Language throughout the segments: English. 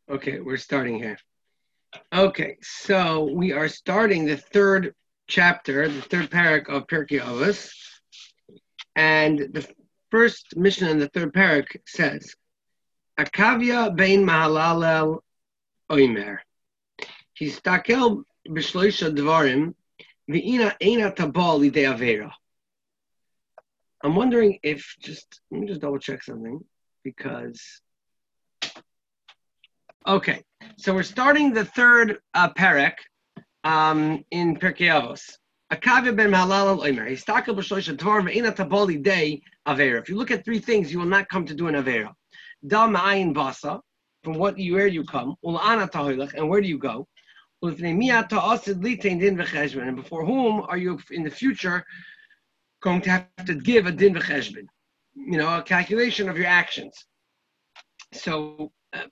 Okay, we're starting here. Okay, so we are starting the third chapter, the third parak of Pirkei Avos, and the first mission in the third parak says, "Akavia bein mahalalel oimer, histakel b'shloisha dvarim, v'ina eina tabal lidei avera." I'm wondering if let me just double check something because. Okay, so we're starting the third parak in Pirkei Avos. Akavia ben Mahalal Omer. Histakel b'shloisha dvar ve'ina tabali day avera. If you look at three things, you will not come to do an avera. Da ma'ayin basa, from where you come. Ul'ana tahoilech, and where do you go? Ul'fnei miya ta'asid litein din v'cheshbon, and before whom are you in the future going to have to give a din v'cheshbon? You know, a calculation of your actions. So,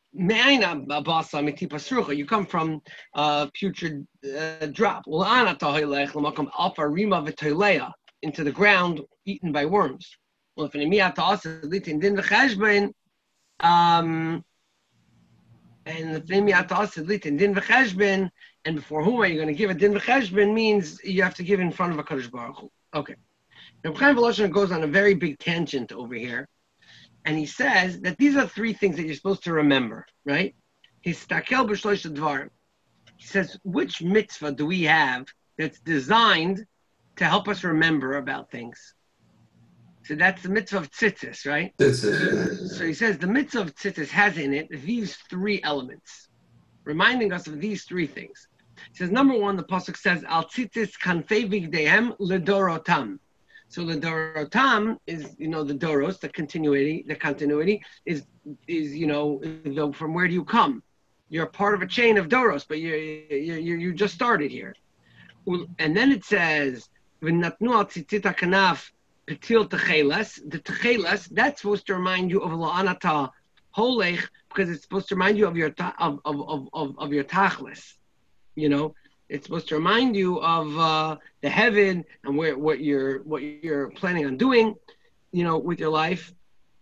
you come from putrid drop into the ground, eaten by worms. And before whom are you going to give a din v'cheshbon means you have to give in front of a Kadosh Baruch Hu. Okay. Now, Chaim Voloshin goes on a very big tangent over here. And he says that these are three things that you're supposed to remember, right? Histakel b'shloisha dvarim. He says, which mitzvah do we have that's designed to help us remember about things? So that's the mitzvah of tzitzis, right? So he says the mitzvah of tzitzis has in it these three elements, reminding us of these three things. He says, number one, the pasuk says, Al tzitzis kanfei vigdehem ledorotam. So the dorotam is, the doros, the continuity is from where do you come? You're part of a chain of doros, but you just started here. And then it says, v'natnu al tzitzit kanaf petil techeles. The techeles, that's supposed to remind you of la'anata holech, because it's supposed to remind you of your tachlis. It's supposed to remind you of the heaven and what you're planning on doing, with your life.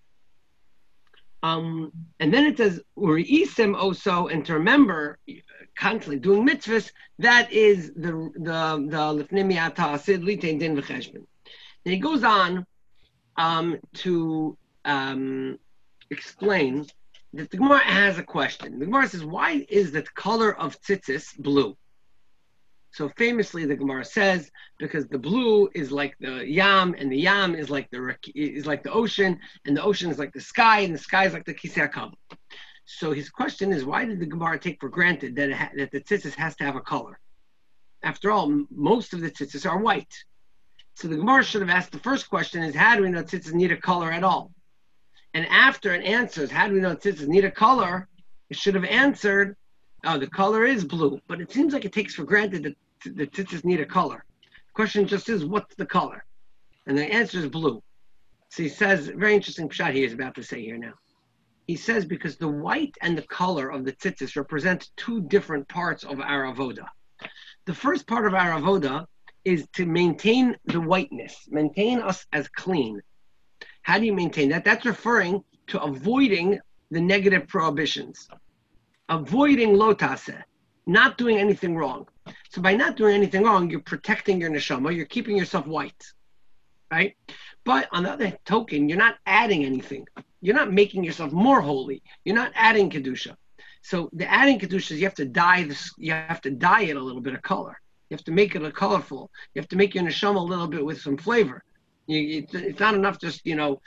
And then it says uriisem also, and to remember constantly doing mitzvahs. That is the lifnei mi'ata asid litein din v'cheshbon. And he goes on to explain that the Gemara has a question. The Gemara says, why is the color of tzitzis blue? So famously, the Gemara says because the blue is like the yam, and the yam is like the ocean, and the ocean is like the sky, and the sky is like the kisei hakavod. So his question is, why did the Gemara take for granted that the tzitzis has to have a color? After all, most of the tzitzis are white. So the Gemara should have asked the first question: is how do we know tzitzis need a color at all? And after it answers, how do we know tzitzis need a color? It should have answered, oh, the color is blue, but it seems like it takes for granted that the tzitzis need a color. The question just is, what's the color? And the answer is blue. So he says, very interesting pshat he is about to say here now. He says because the white and the color of the tzitzis represent two different parts of our avoda. The first part of our avoda is to maintain the whiteness, maintain us as clean. How do you maintain that? That's referring to avoiding the negative prohibitions. Avoiding lo taseh, not doing anything wrong. So by not doing anything wrong, you're protecting your neshama, you're keeping yourself white, right? But on the other token, you're not adding anything. You're not making yourself more holy. You're not adding kedusha. So the adding kedusha is you have to dye it a little bit of color. You have to make it colorful. You have to make your neshama a little bit with some flavor. It's not enough just to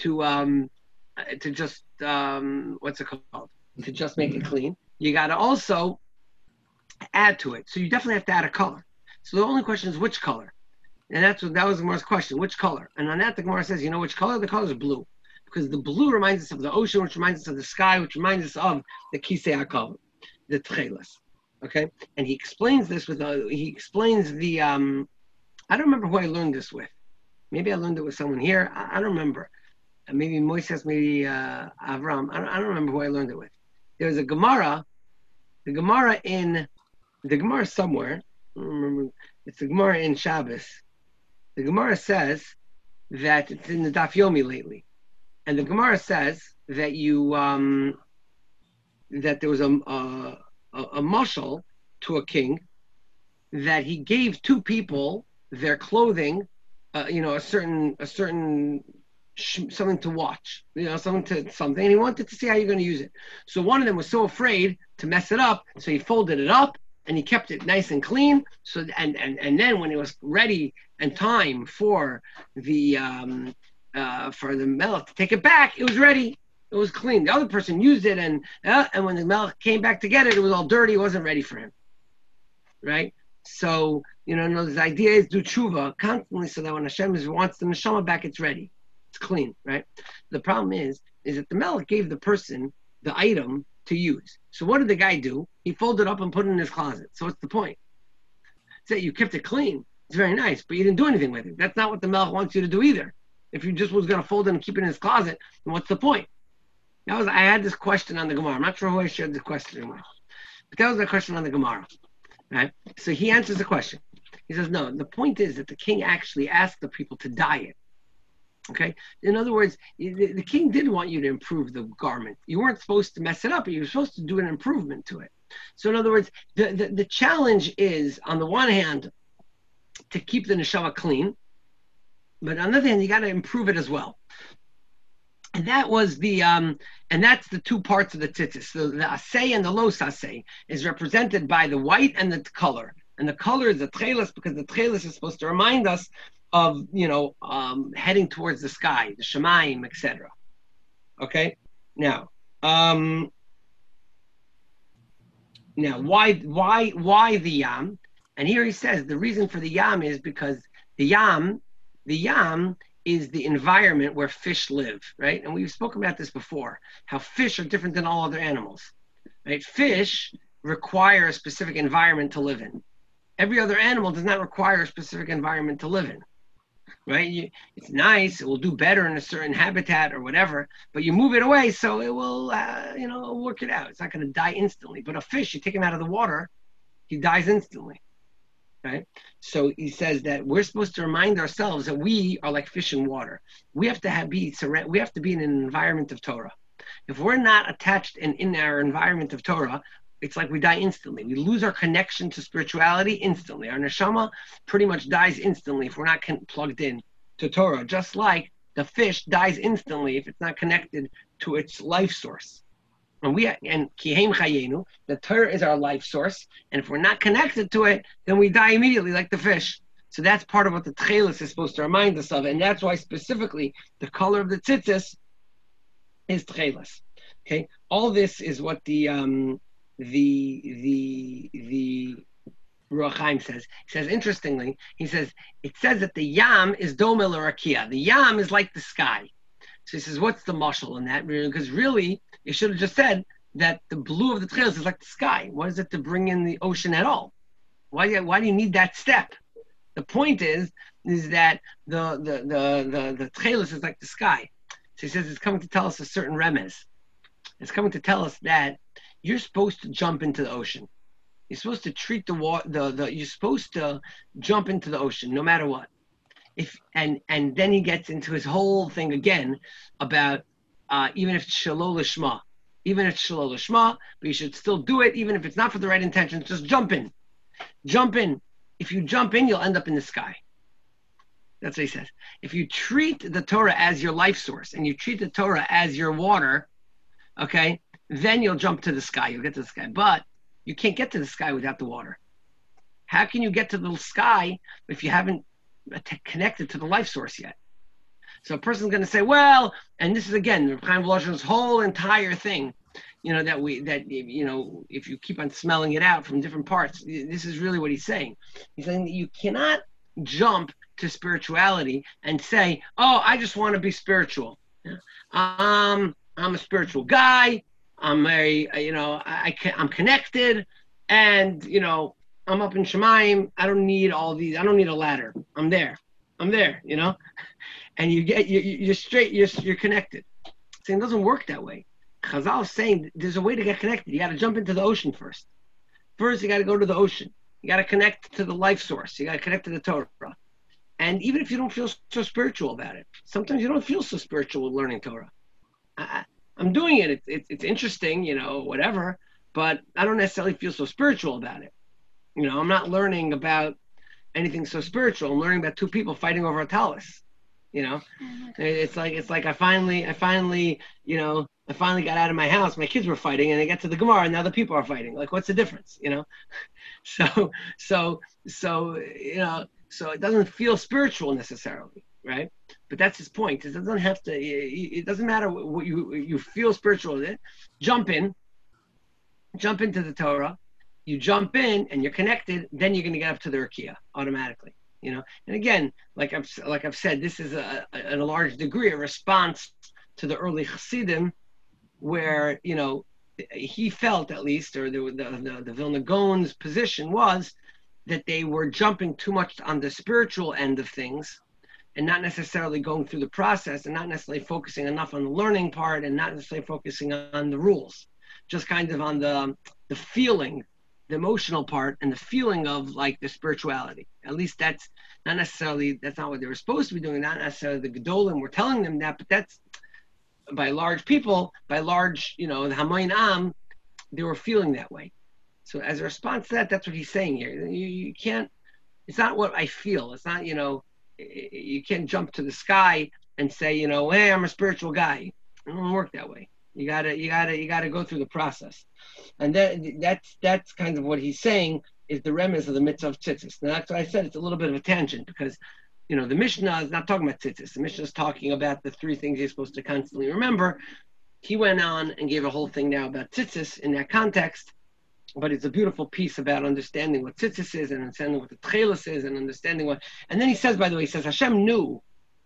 just what's it called? To just make it clean. You got to also add to it. So you definitely have to add a color. So the only question is which color. And that was the Gemara's question, which color? And on that the Gemara says, which color? The color is blue. Because the blue reminds us of the ocean, which reminds us of the sky, which reminds us of the kisei hakavod, the tcheles. Okay? And he explains this I don't remember who I learned this with. Maybe I learned it with someone here. I don't remember. Maybe Moises, maybe Avram. I don't remember who I learned it with. There was a Gemara. The Gemara somewhere. I don't remember. It's the Gemara in Shabbos. The Gemara says that it's in the Daf Yomi lately. And the Gemara says that you that there was a mashal to a king that he gave two people their clothing, a certain something to watch, something, and he wanted to see how you're going to use it. So one of them was so afraid to mess it up, so he folded it up and he kept it nice and clean. So and then when it was ready and time for the melech to take it back, it was ready. It was clean. The other person used it, and when the melech came back to get it, it was all dirty. It wasn't ready for him, right? So the idea is do tshuva constantly, so that when Hashem wants the neshama back, it's ready, it's clean, right? The problem is that the melech gave the person the item to use. So what did the guy do? He folded up and put it in his closet. So what's the point? Say you kept it clean. It's very nice, but you didn't do anything with it. That's not what the melech wants you to do either. If you just was going to fold it and keep it in his closet, then what's the point? I had this question on the Gemara. I'm not sure who I shared the question with, but that was the question on the Gemara, right? So he answers the question. He says, no, the point is that the king actually asked the people to dye it. Okay? In other words, the king did want you to improve the garment. You weren't supposed to mess it up, but you were supposed to do an improvement to it. So in other words, the challenge is, on the one hand, to keep the neshama clean, but on the other hand, you got to improve it as well. And that was and that's the two parts of the tzitzis. So the asay and the lo asay is represented by the white and the color. And the color is the tchelis, because the tchelis is supposed to remind us of, heading towards the sky, the shemayim, etc. Okay? Now, why the yam? And here he says the reason for the yam is because the yam is the environment where fish live, right? And we've spoken about this before, how fish are different than all other animals, right? Fish require a specific environment to live in. Every other animal does not require a specific environment to live in, right? It's nice, it will do better in a certain habitat or whatever, but you move it away, so it will, work it out. It's not going to die instantly. But a fish, you take him out of the water, he dies instantly. Right? So he says that we're supposed to remind ourselves that we are like fish in water. We have to be in an environment of Torah. If we're not attached in our environment of Torah, it's like we die instantly. We lose our connection to spirituality instantly. Our neshama pretty much dies instantly if we're not plugged in to Torah, just like the fish dies instantly if it's not connected to its life source. And Kihem Chayenu, the Torah is our life source, and if we're not connected to it, then we die immediately like the fish. So that's part of what the tchelis is supposed to remind us of, and that's why specifically the color of the tzitzis is tchelis. Okay, all this is what the Ruach Chaim says. He says, interestingly, it says that the yam is domel rakia. The yam is like the sky. So he says, what's the mashal in that? Because really, it should have just said that the blue of the tchelis is like the sky. What is it to bring in the ocean at all? Why do you need that step? The point is that the tchelis is like the sky. So he says it's coming to tell us a certain remez. It's coming to tell us that you're supposed to jump into the ocean. You're supposed to treat the water. You're supposed to jump into the ocean no matter what. And then he gets into his whole thing again about even if it's shalol lishma, but you should still do it even if it's not for the right intentions. Just jump in. If you jump in, you'll end up in the sky. That's what he says. If you treat the Torah as your life source and you treat the Torah as your water, okay, then you'll jump to the sky. You'll get to the sky. But you can't get to the sky without the water. How can you get to the sky if you haven't connected to the life source yet? So a person's going to say, well, and this is again Reb Chaim Volozhin's whole entire thing, if you keep on smelling it out from different parts, this is really what he's saying. He's saying that you cannot jump to spirituality and say, oh, I just want to be spiritual. I'm a spiritual guy. I'm connected, and I'm up in Shemayim. I don't need all these. I don't need a ladder. I'm there. And you're straight. You're connected. Saying it doesn't work that way. Chazal is saying there's a way to get connected. You got to jump into the ocean first. First, you got to go to the ocean. You got to connect to the life source. You got to connect to the Torah. And even if you don't feel so spiritual about it, sometimes you don't feel so spiritual with learning Torah. I'm doing it. It's interesting, whatever, but I don't necessarily feel so spiritual about it. I'm not learning about anything so spiritual. I'm learning about two people fighting over a talus. It's like I finally got out of my house. My kids were fighting, and I got to the Gemara, and now the people are fighting. Like, what's the difference? So so so it doesn't feel spiritual necessarily, right? But that's his point. It doesn't have to. It doesn't matter what you feel spiritual. Jump in, jump into the Torah. You jump in and you're connected. Then you're going to get up to the Rakia automatically. And again, like I've said, this is a large degree a response to the early Chassidim, where he felt, at least, or the Vilna Gaon's position was that they were jumping too much on the spiritual end of things and not necessarily going through the process, and not necessarily focusing enough on the learning part, and not necessarily focusing on the rules, just kind of on the feeling, the emotional part, and the feeling of like the spirituality. At least that's not what they were supposed to be doing. Not necessarily the Gedolim were telling them that, but that's by large people, the Hamoin Am, they were feeling that way. So as a response to that, that's what he's saying here. You can't. It's not what I feel. It's not. You can't jump to the sky and say, hey, I'm a spiritual guy. It doesn't work that way. You gotta go through the process, and that's kind of what he's saying is the remez of the mitzvah of tzitzis. Now that's why I said it's a little bit of a tangent, because the Mishnah is not talking about tzitzis. The Mishnah is talking about the three things you're supposed to constantly remember. He went on and gave a whole thing now about tzitzis in that context, but it's a beautiful piece about understanding what tzitzis is and understanding what the tchelis is and understanding what. And then he says, by the way, Hashem knew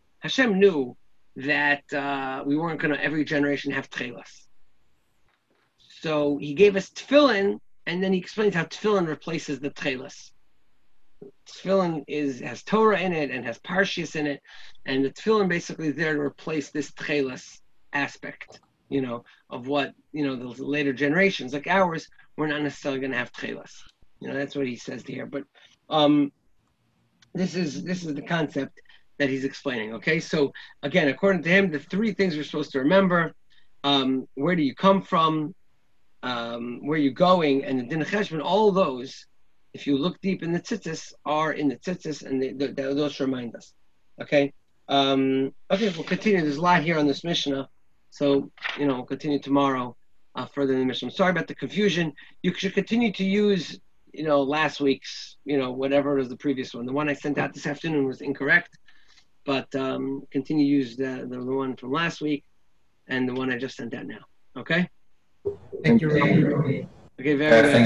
that we weren't going to every generation have tchelis. So he gave us tefillin, and then he explains how tefillin replaces the tchelis. Tefillin has Torah in it and has Parshias in it, and the tefillin basically is there to replace this tchelis aspect, of what, the later generations like ours, we're not necessarily going to have tchelis. That's what he says here. But this is the concept that he's explaining. Okay, so again, according to him, the three things we're supposed to remember: where do you come from, where you're going, and the din cheshbon. All those, if you look deep in the tzitzis, are in the tzitzis, and those remind us. Okay, we'll continue. There's a lot here on this Mishnah, so we'll continue tomorrow further in the Mishnah. I'm sorry about the confusion. You should continue to use last week's whatever was the previous one. The one I sent out this afternoon was incorrect, but continue to use the one from last week and the one I just sent out now. Okay? Thank you. Okay, very good.